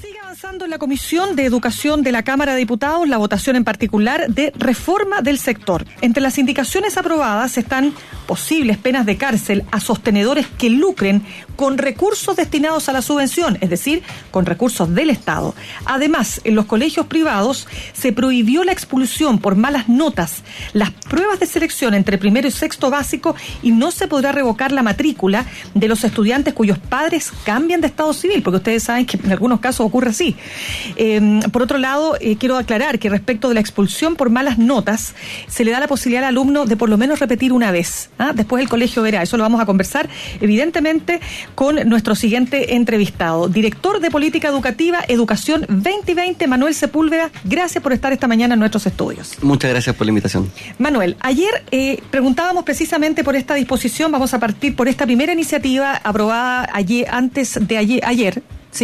Sigue avanzando en la Comisión de Educación de la Cámara de Diputados la votación en particular de reforma del sector. Entre las indicaciones aprobadas están posibles penas de cárcel a sostenedores que lucren con recursos destinados a la subvención, es decir, con recursos del Estado. Además, en los colegios privados se prohibió la expulsión por malas notas, las pruebas de selección entre primero y sexto básico, y no se podrá revocar la matrícula de los estudiantes cuyos padres cambian de estado civil, porque ustedes saben que en algunos casos ocurre así. Por otro lado, quiero aclarar que respecto de la expulsión por malas notas, se le da la posibilidad al alumno de por lo menos repetir una vez. Después el colegio verá. Eso lo vamos a conversar, evidentemente, con nuestro siguiente entrevistado. Director de Política Educativa, Educación 2020, Manuel Sepúlveda. Gracias por estar esta mañana en nuestros estudios. Muchas gracias por la invitación. Manuel, ayer preguntábamos precisamente por esta disposición. Vamos a partir por esta primera iniciativa aprobada antes de ayer,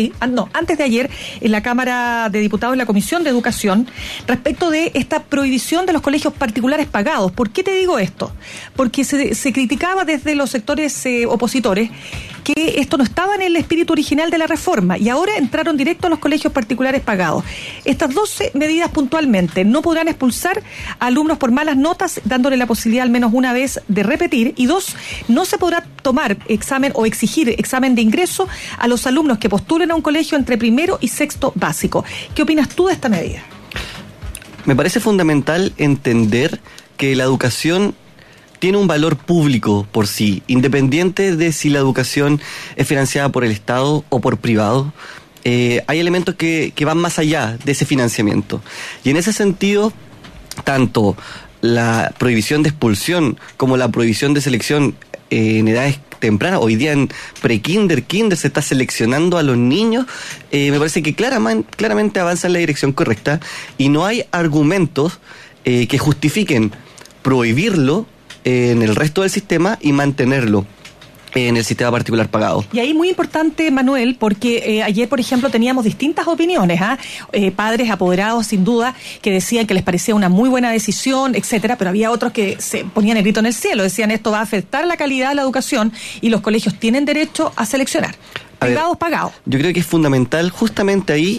en la Cámara de Diputados, en la Comisión de Educación, respecto de esta prohibición de los colegios particulares pagados. ¿Por qué te digo esto? Porque se criticaba desde los sectores opositores que esto no estaba en el espíritu original de la reforma y ahora entraron directo a los colegios particulares pagados. Estas 12 medidas puntualmente: no podrán expulsar a alumnos por malas notas, dándole la posibilidad al menos una vez de repetir, y 2, no se podrá tomar examen o exigir examen de ingreso a los alumnos que postulen a un colegio entre primero y sexto básico. ¿Qué opinas tú de esta medida? Me parece fundamental entender que la educación tiene un valor público por sí, independiente de si la educación es financiada por el Estado o por privado. Hay elementos que van más allá de ese financiamiento. Y en ese sentido, tanto la prohibición de expulsión como la prohibición de selección en edades tempranas, hoy día en pre-kinder, kinder, se está seleccionando a los niños, me parece que claramente avanza en la dirección correcta y no hay argumentos que justifiquen prohibirlo en el resto del sistema y mantenerlo en el sistema particular pagado. Y ahí muy importante, Manuel, porque ayer, por ejemplo, teníamos distintas opiniones, padres apoderados, sin duda, que decían que les parecía una muy buena decisión, etcétera, pero había otros que se ponían el grito en el cielo, decían esto va a afectar la calidad de la educación y los colegios tienen derecho a seleccionar. Privados pagados. Yo creo que es fundamental justamente ahí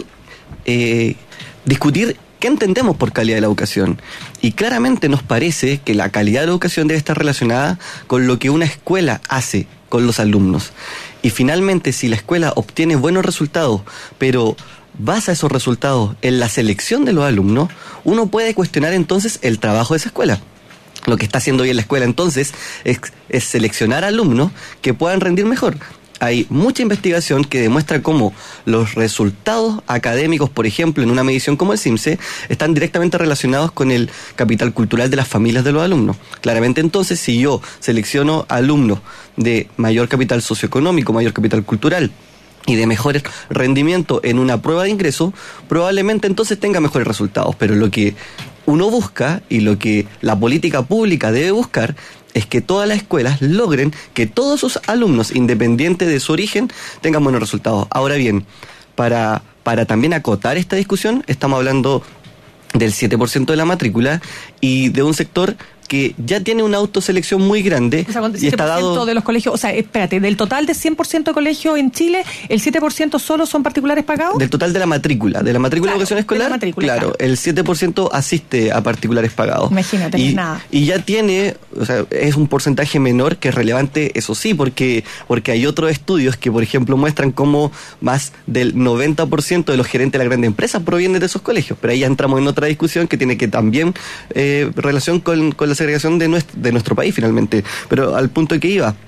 discutir ¿qué entendemos por calidad de la educación? Y claramente nos parece que la calidad de la educación debe estar relacionada con lo que una escuela hace con los alumnos. Y finalmente, si la escuela obtiene buenos resultados, pero basa esos resultados en la selección de los alumnos, uno puede cuestionar entonces el trabajo de esa escuela. Lo que está haciendo bien la escuela entonces es seleccionar alumnos que puedan rendir mejor. Hay mucha investigación que demuestra cómo los resultados académicos, por ejemplo, en una medición como el CIMSE, están directamente relacionados con el capital cultural de las familias de los alumnos. Claramente, entonces, si yo selecciono alumnos de mayor capital socioeconómico, mayor capital cultural y de mejor rendimiento en una prueba de ingreso, probablemente entonces tenga mejores resultados. Pero lo que uno busca y lo que la política pública debe buscar es que todas las escuelas logren que todos sus alumnos, independiente de su origen, tengan buenos resultados. Ahora bien, para también acotar esta discusión, estamos hablando del 7% de la matrícula y de un sector que ya tiene una autoselección muy grande. O sea, con el 7% y está dado de los colegios, o sea, espérate, del total de 100% de colegios en Chile, ¿el 7% solo son particulares pagados? Del total de la matrícula de educación escolar, claro, el 7% asiste a particulares pagados. Imagínate, nada. Y ya tiene, o sea, es un porcentaje menor que es relevante, eso sí, porque hay otros estudios que, por ejemplo, muestran cómo más del 90% de los gerentes de las grandes empresas provienen de esos colegios. Pero ahí ya entramos en otra discusión que tiene que también relación con la segregación de nuestro país finalmente, pero al punto que iba,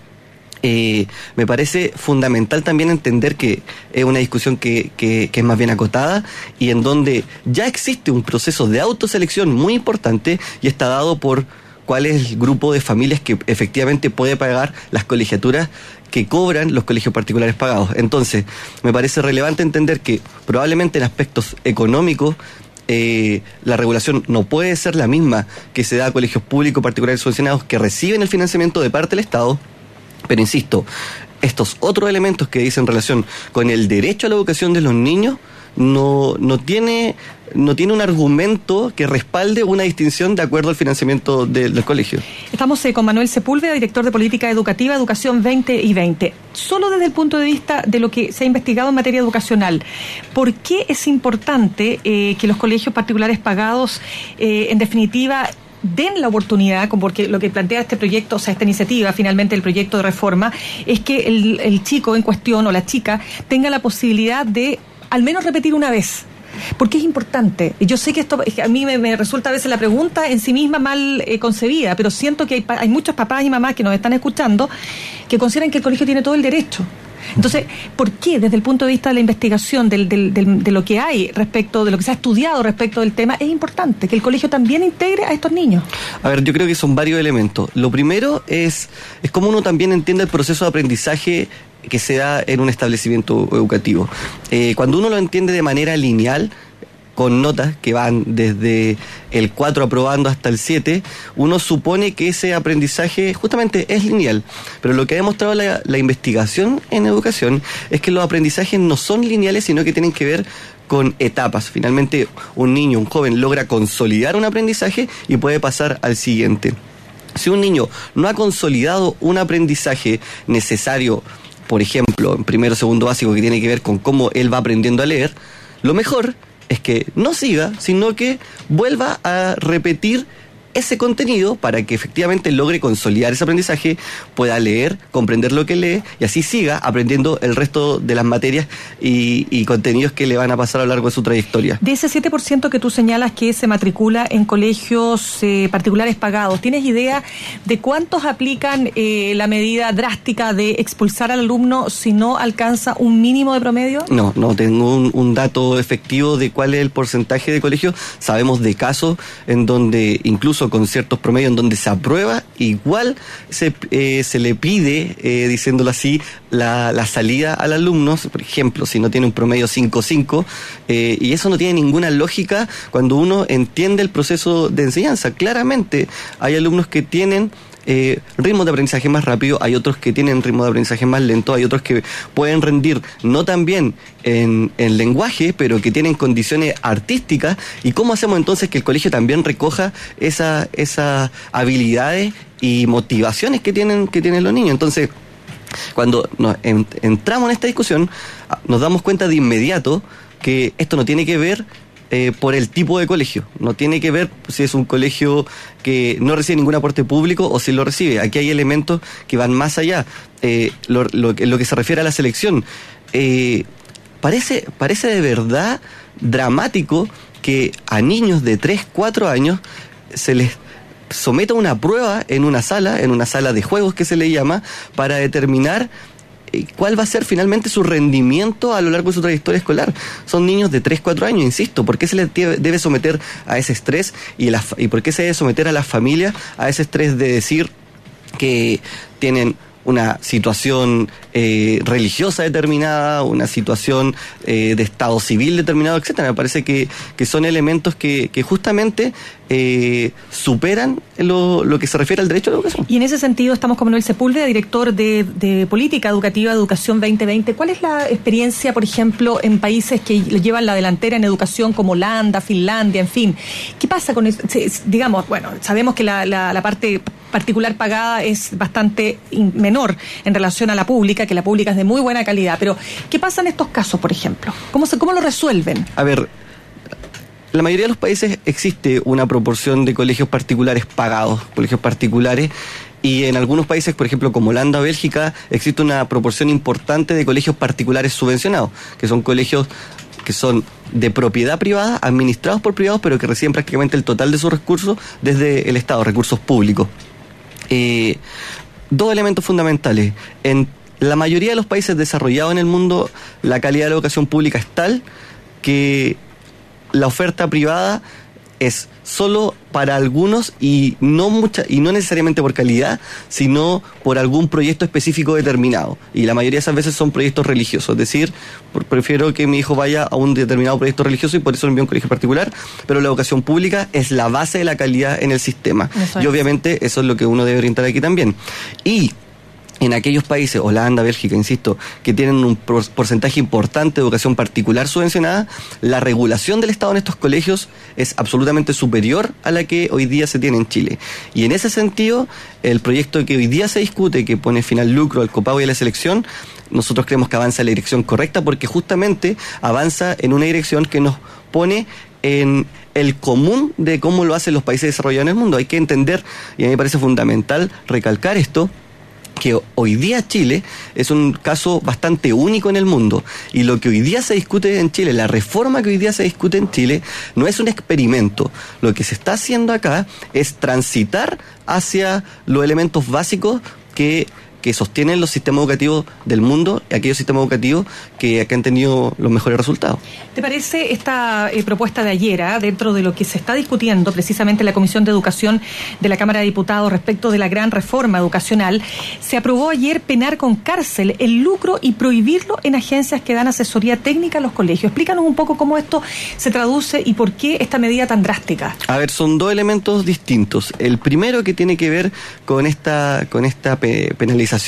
me parece fundamental también entender que es una discusión que es más bien acotada y en donde ya existe un proceso de autoselección muy importante y está dado por cuál es el grupo de familias que efectivamente puede pagar las colegiaturas que cobran los colegios particulares pagados. Entonces, me parece relevante entender que probablemente en aspectos económicos la regulación no puede ser la misma que se da a colegios públicos particulares subvencionados que reciben el financiamiento de parte del Estado, pero insisto, estos otros elementos que dicen relación con el derecho a la educación de los niños no tiene un argumento que respalde una distinción de acuerdo al financiamiento del colegio. Estamos con Manuel Sepúlveda, director de Política Educativa, Educación 2020. Solo desde el punto de vista de lo que se ha investigado en materia educacional, ¿por qué es importante que los colegios particulares pagados, en definitiva, den la oportunidad, porque lo que plantea este proyecto, o sea, esta iniciativa, finalmente el proyecto de reforma, es que el chico en cuestión o la chica tenga la posibilidad de al menos repetir una vez? Porque es importante. Yo sé que esto a mí me resulta a veces la pregunta en sí misma mal concebida, pero siento que hay muchos papás y mamás que nos están escuchando que consideran que el colegio tiene todo el derecho. Entonces, ¿por qué desde el punto de vista de la investigación de lo que hay respecto, de lo que se ha estudiado respecto del tema, es importante que el colegio también integre a estos niños? A ver, yo creo que son varios elementos. Lo primero es cómo uno también entiende el proceso de aprendizaje que se da en un establecimiento educativo. Cuando uno lo entiende de manera lineal, con notas que van desde el 4 aprobando hasta el 7, uno supone que ese aprendizaje justamente es lineal. Pero lo que ha demostrado la investigación en educación es que los aprendizajes no son lineales, sino que tienen que ver con etapas. Finalmente, un niño, un joven, logra consolidar un aprendizaje y puede pasar al siguiente. Si un niño no ha consolidado un aprendizaje necesario, por ejemplo, en primero o segundo básico, que tiene que ver con cómo él va aprendiendo a leer, lo mejor es que no siga, sino que vuelva a repetir ese contenido para que efectivamente logre consolidar ese aprendizaje, pueda leer, comprender lo que lee y así siga aprendiendo el resto de las materias y contenidos que le van a pasar a lo largo de su trayectoria. De ese 7% que tú señalas que se matricula en colegios particulares pagados, ¿tienes idea de cuántos aplican la medida drástica de expulsar al alumno si no alcanza un mínimo de promedio? No tengo un dato efectivo de cuál es el porcentaje de colegios. Sabemos de casos en donde incluso con ciertos promedios en donde se aprueba, igual se le pide, diciéndolo así, la salida al alumno, por ejemplo, si no tiene un promedio 5.5, y eso no tiene ninguna lógica cuando uno entiende el proceso de enseñanza. Claramente hay alumnos que tienen ritmos de aprendizaje más rápido, hay otros que tienen ritmos de aprendizaje más lento, hay otros que pueden rendir no tan bien en lenguaje, pero que tienen condiciones artísticas. ¿Y cómo hacemos entonces que el colegio también recoja esas habilidades y motivaciones que tienen los niños? Entonces, cuando entramos en esta discusión, nos damos cuenta de inmediato que esto no tiene que ver por el tipo de colegio, no tiene que ver si es un colegio que no recibe ningún aporte público o si lo recibe. Aquí hay elementos que van más allá. Lo que se refiere a la selección, parece de verdad dramático que a niños de 3, 4 años se les someta una prueba en una sala de juegos que se le llama, para determinar cuál va a ser finalmente su rendimiento a lo largo de su trayectoria escolar. Son niños de 3, 4 años, insisto. ¿Por qué se les debe someter a ese estrés y por qué se debe someter a las familias a ese estrés de decir que tienen una situación religiosa determinada, una situación de estado civil determinado, etcétera? Me parece que son elementos que justamente superan lo que se refiere al derecho a la educación. Y en ese sentido estamos con Manuel Sepúlveda, director de Política Educativa, Educación 2020. ¿Cuál es la experiencia, por ejemplo, en países que llevan la delantera en educación como Holanda, Finlandia, en fin? ¿Qué pasa con eso? Digamos, bueno, sabemos que la parte particular pagada es bastante menor en relación a la pública, que la pública es de muy buena calidad, pero ¿qué pasa en estos casos, por ejemplo? ¿Cómo lo resuelven? A ver, la mayoría de los países existe una proporción de colegios particulares pagados, colegios particulares, y en algunos países, por ejemplo, como Holanda o Bélgica, existe una proporción importante de colegios particulares subvencionados, que son colegios que son de propiedad privada, administrados por privados, pero que reciben prácticamente el total de sus recursos desde el Estado, recursos públicos. Dos elementos fundamentales. En la mayoría de los países desarrollados en el mundo, la calidad de la educación pública es tal que la oferta privada es solo para algunos y no necesariamente por calidad, sino por algún proyecto específico determinado. Y la mayoría de esas veces son proyectos religiosos. Es decir, prefiero que mi hijo vaya a un determinado proyecto religioso y por eso lo envío a un colegio particular, pero la educación pública es la base de la calidad en el sistema. Y obviamente eso es lo que uno debe orientar aquí también. Y en aquellos países, Holanda, Bélgica, insisto, que tienen un porcentaje importante de educación particular subvencionada, la regulación del Estado en estos colegios es absolutamente superior a la que hoy día se tiene en Chile. Y en ese sentido, el proyecto que hoy día se discute, que pone fin al lucro, al copago y a la selección, nosotros creemos que avanza en la dirección correcta, porque justamente avanza en una dirección que nos pone en el común de cómo lo hacen los países desarrollados en el mundo. Hay que entender, y a mí me parece fundamental recalcar esto, que hoy día Chile es un caso bastante único en el mundo, y lo que hoy día se discute en Chile, la reforma que hoy día se discute en Chile, no es un experimento. Lo que se está haciendo acá es transitar hacia los elementos básicos que sostienen los sistemas educativos del mundo, aquellos sistemas educativos que han tenido los mejores resultados. ¿Te parece esta propuesta de ayer, dentro de lo que se está discutiendo precisamente en la Comisión de Educación de la Cámara de Diputados respecto de la gran reforma educacional? Se aprobó ayer penar con cárcel el lucro y prohibirlo en agencias que dan asesoría técnica a los colegios. Explícanos un poco cómo esto se traduce y por qué esta medida tan drástica. A ver, son dos elementos distintos. El primero, que tiene que ver con esta penalización,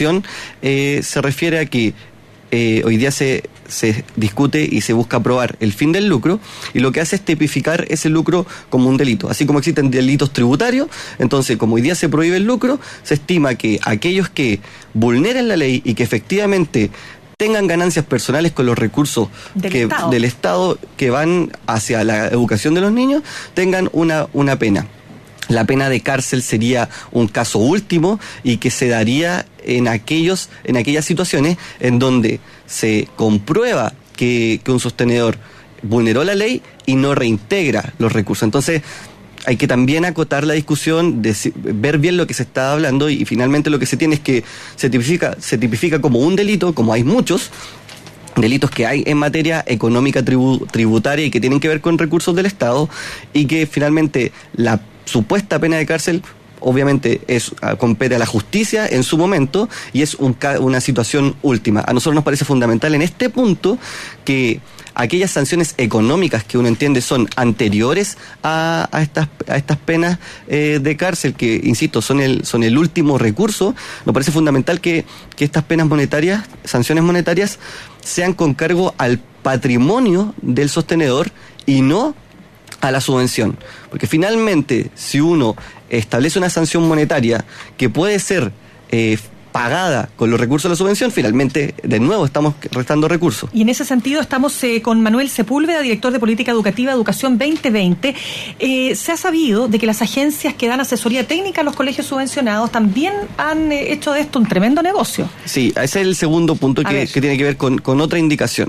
se refiere a que hoy día se discute y se busca aprobar el fin del lucro, y lo que hace es tipificar ese lucro como un delito. Así como existen delitos tributarios, entonces como hoy día se prohíbe el lucro, se estima que aquellos que vulneren la ley y que efectivamente tengan ganancias personales con los recursos del Estado que van hacia la educación de los niños, tengan una pena. La pena de cárcel sería un caso último, y que se daría en aquellas situaciones en donde se comprueba que un sostenedor vulneró la ley y no reintegra los recursos. Entonces, hay que también acotar la discusión, ver bien lo que se está hablando, y finalmente lo que se tiene es que se tipifica como un delito, como hay muchos delitos que hay en materia económica tributaria y que tienen que ver con recursos del Estado, y que finalmente la supuesta pena de cárcel obviamente compete a la justicia en su momento, y es una situación última. A nosotros nos parece fundamental en este punto que aquellas sanciones económicas que uno entiende son anteriores a estas penas de cárcel, que insisto son el último recurso, nos parece fundamental que estas sanciones monetarias sean con cargo al patrimonio del sostenedor y no a la subvención. Porque finalmente, si uno establece una sanción monetaria que puede ser pagada con los recursos de la subvención, finalmente, de nuevo, estamos restando recursos. Y en ese sentido estamos con Manuel Sepúlveda, director de Política Educativa Educación 2020. Se ha sabido de que las agencias que dan asesoría técnica a los colegios subvencionados también han hecho de esto un tremendo negocio. Sí, ese es el segundo punto que tiene que ver con otra indicación.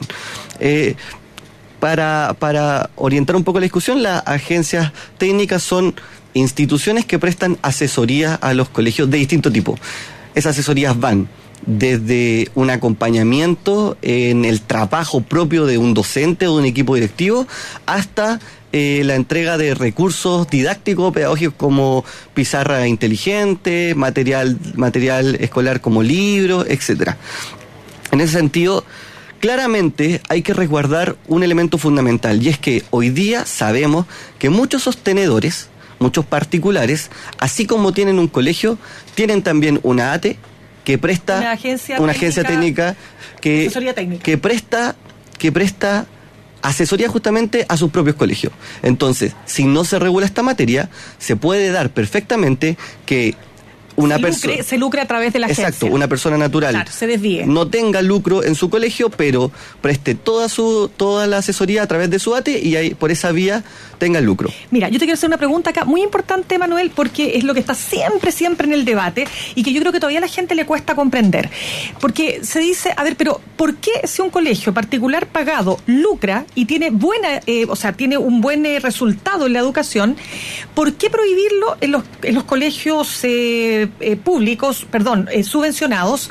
Para orientar un poco la discusión, las agencias técnicas son instituciones que prestan asesoría a los colegios de distinto tipo. Esas asesorías van desde un acompañamiento en el trabajo propio de un docente o de un equipo directivo, hasta la entrega de recursos didácticos, pedagógicos, como pizarra inteligente, material escolar como libros, etcétera. En ese sentido, claramente hay que resguardar un elemento fundamental, y es que hoy día sabemos que muchos sostenedores, muchos particulares, así como tienen un colegio, tienen también una ATE que presta una agencia técnica que presta asesoría justamente a sus propios colegios. Entonces, si no se regula esta materia, se puede dar perfectamente que una persona se lucre a través de la agencia. Exacto, una persona natural, claro, se desvíe, no tenga lucro en su colegio, pero preste toda la asesoría a través de su ATE, y ahí por esa vía tenga el lucro. Mira, yo te quiero hacer una pregunta acá muy importante, Manuel, porque es lo que está siempre en el debate, y que yo creo que todavía a la gente le cuesta comprender. Porque se dice, a ver, pero ¿por qué si un colegio particular pagado lucra y tiene tiene un buen resultado en la educación, por qué prohibirlo en los colegios públicos, subvencionados?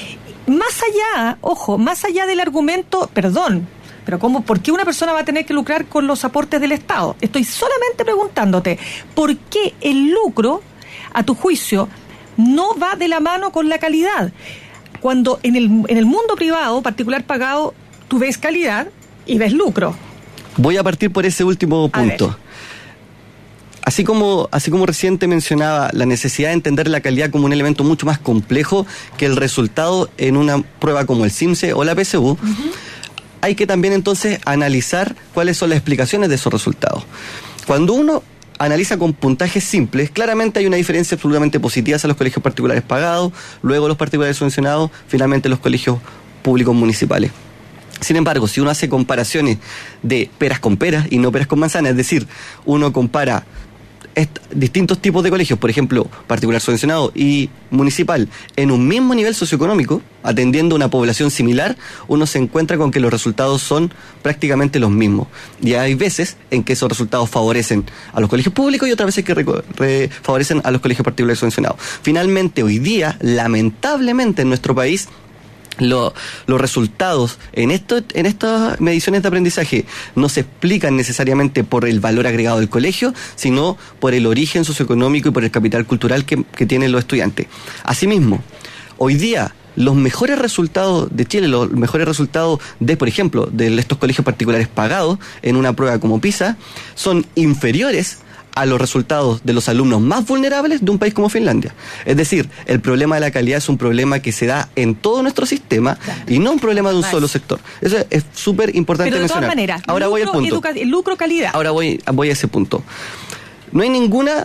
Más allá del argumento, pero ¿por qué una persona va a tener que lucrar con los aportes del Estado? Estoy solamente preguntándote, ¿por qué el lucro, a tu juicio, no va de la mano con la calidad? Cuando en el mundo privado, particular pagado, tú ves calidad y ves lucro. Voy a partir por ese último punto. Así como recién te mencionaba, la necesidad de entender la calidad como un elemento mucho más complejo que el resultado en una prueba como el CIMSE o la PSU, hay que también entonces analizar cuáles son las explicaciones de esos resultados. Cuando uno analiza con puntajes simples, claramente hay una diferencia absolutamente positiva hacia los colegios particulares pagados, luego los particulares subvencionados, finalmente los colegios públicos municipales. Sin embargo, si uno hace comparaciones de peras con peras y no peras con manzanas, es decir, uno compara distintos tipos de colegios, por ejemplo, particular subvencionado y municipal, en un mismo nivel socioeconómico, atendiendo a una población similar, uno se encuentra con que los resultados son prácticamente los mismos. Y hay veces en que esos resultados favorecen a los colegios públicos y otras veces que favorecen a los colegios particulares subvencionados. Finalmente, hoy día, lamentablemente en nuestro país, los resultados en estas mediciones de aprendizaje no se explican necesariamente por el valor agregado del colegio, sino por el origen socioeconómico y por el capital cultural que tienen los estudiantes. Asimismo, hoy día los mejores resultados de Chile, los mejores resultados de, por ejemplo, de estos colegios particulares pagados en una prueba como PISA, son inferiores a los resultados de los alumnos más vulnerables de un país como Finlandia. Es decir, el problema de la calidad es un problema que se da en todo nuestro sistema y no un problema de un solo sector. Eso es súper importante mencionar. Pero de todas maneras, ahora voy al punto. Lucro, calidad. Ahora voy a ese punto. No hay ninguna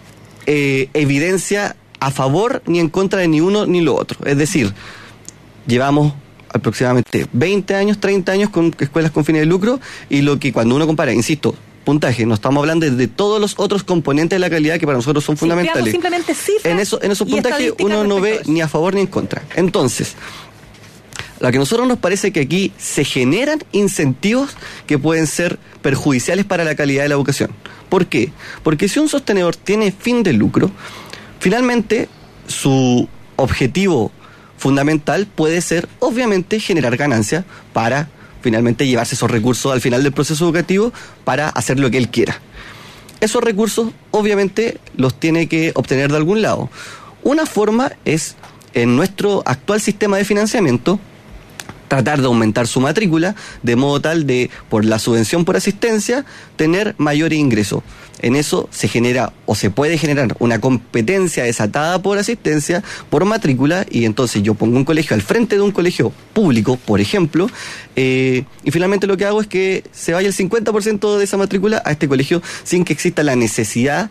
evidencia a favor ni en contra de ni uno ni lo otro. Es decir, llevamos aproximadamente 20 años, 30 años con escuelas con fines de lucro y lo que cuando uno compara, insisto, puntaje, no estamos hablando de todos los otros componentes de la calidad que para nosotros son fundamentales. Simplemente cifras en esos puntajes uno no ve ni a favor ni en contra. Entonces, lo que a nosotros nos parece que aquí se generan incentivos que pueden ser perjudiciales para la calidad de la educación. ¿Por qué? Porque si un sostenedor tiene fin de lucro, finalmente su objetivo fundamental puede ser, obviamente, generar ganancias para finalmente llevarse esos recursos al final del proceso educativo para hacer lo que él quiera. Esos recursos, obviamente, los tiene que obtener de algún lado. Una forma es, en nuestro actual sistema de financiamiento, tratar de aumentar su matrícula, de modo tal de, por la subvención por asistencia, tener mayor ingreso. En eso se genera o se puede generar una competencia desatada por asistencia, por matrícula, y entonces yo pongo un colegio al frente de un colegio público, por ejemplo, y finalmente lo que hago es que se vaya el 50% de esa matrícula a este colegio sin que exista la necesidad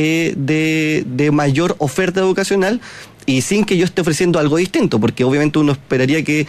de mayor oferta educacional, y sin que yo esté ofreciendo algo distinto, porque obviamente uno esperaría que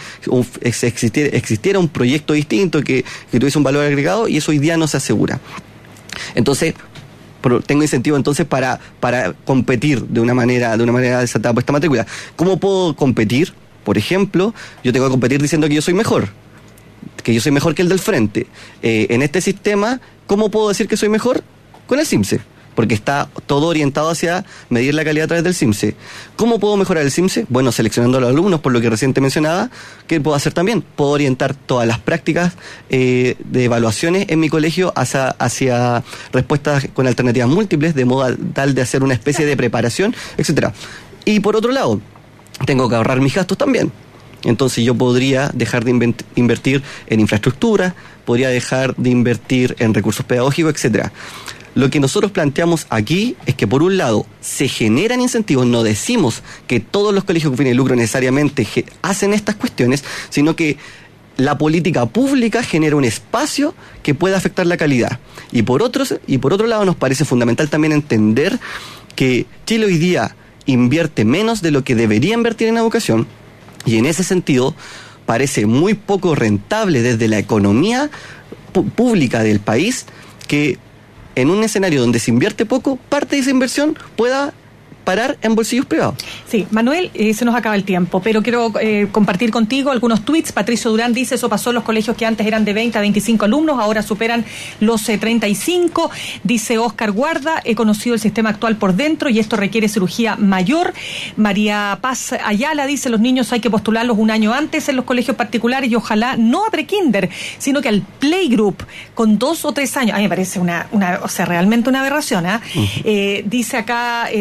existiera un proyecto distinto, que tuviese un valor agregado, y eso hoy día no se asegura. Entonces, tengo incentivo entonces para competir de una manera desatada por esta matrícula. ¿Cómo puedo competir? Por ejemplo, yo tengo que competir diciendo que yo soy mejor que el del frente. En este sistema, ¿cómo puedo decir que soy mejor? Con el CIMSE. Porque está todo orientado hacia medir la calidad a través del CIMSE. ¿Cómo puedo mejorar el CIMSE? Bueno, seleccionando a los alumnos, por lo que recién te mencionaba. ¿Qué puedo hacer también? Puedo orientar todas las prácticas de evaluaciones en mi colegio hacia respuestas con alternativas múltiples, de modo tal de hacer una especie de preparación, etcétera. Y por otro lado, tengo que ahorrar mis gastos también. Entonces yo podría dejar de invertir en infraestructura, podría dejar de invertir en recursos pedagógicos, etcétera. Lo que nosotros planteamos aquí es que, por un lado, se generan incentivos. No decimos que todos los colegios con fines de lucro necesariamente hacen estas cuestiones, sino que la política pública genera un espacio que pueda afectar la calidad. Y por otro lado, nos parece fundamental también entender que Chile hoy día invierte menos de lo que debería invertir en educación, y en ese sentido parece muy poco rentable desde la economía pública del país que en un escenario donde se invierte poco, parte de esa inversión pueda parar en bolsillos privados. Sí, Manuel, se nos acaba el tiempo, pero quiero compartir contigo algunos tweets. Patricio Durán dice: eso pasó en los colegios que antes eran de 20 a 25 alumnos, ahora superan los 35. Dice Oscar Guarda: he conocido el sistema actual por dentro y esto requiere cirugía mayor. María Paz Ayala dice: los niños hay que postularlos un año antes en los colegios particulares y ojalá no a prekinder, sino que al playgroup con 2 o 3 años. A mí me parece realmente una aberración, ¿eh? Uh-huh. Dice acá Pablo: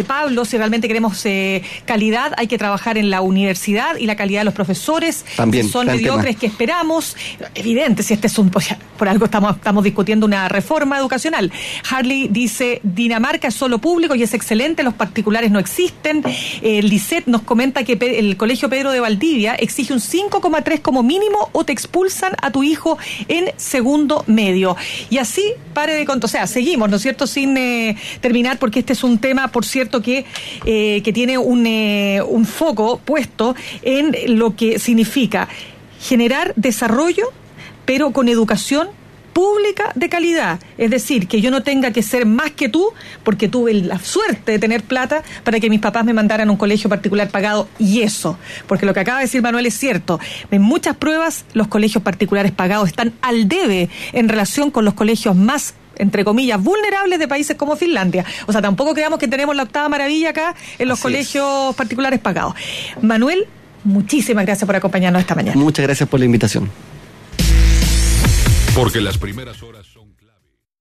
si realmente queremos calidad, hay que trabajar en la universidad y la calidad de los profesores. También, si son mediocres, que esperamos. Evidente, si este es por algo estamos discutiendo una reforma educacional. Harley dice, Dinamarca es solo público y es excelente, los particulares no existen. Lisette nos comenta que el Colegio Pedro de Valdivia exige un 5,3 como mínimo o te expulsan a tu hijo en segundo medio. Y así, pare de contar. O sea, seguimos, ¿no es cierto?, sin terminar, porque este es un tema, por cierto, que tiene un foco puesto en lo que significa generar desarrollo, pero con educación pública de calidad. Es decir, que yo no tenga que ser más que tú, porque tuve la suerte de tener plata para que mis papás me mandaran a un colegio particular pagado, y eso, porque lo que acaba de decir Manuel es cierto. En muchas pruebas los colegios particulares pagados están al debe en relación con los colegios más, entre comillas, vulnerables de países como Finlandia. O sea, tampoco creamos que tenemos la octava maravilla acá en los colegios particulares pagados. Manuel, muchísimas gracias por acompañarnos esta mañana. Muchas gracias por la invitación. Porque las primeras horas son...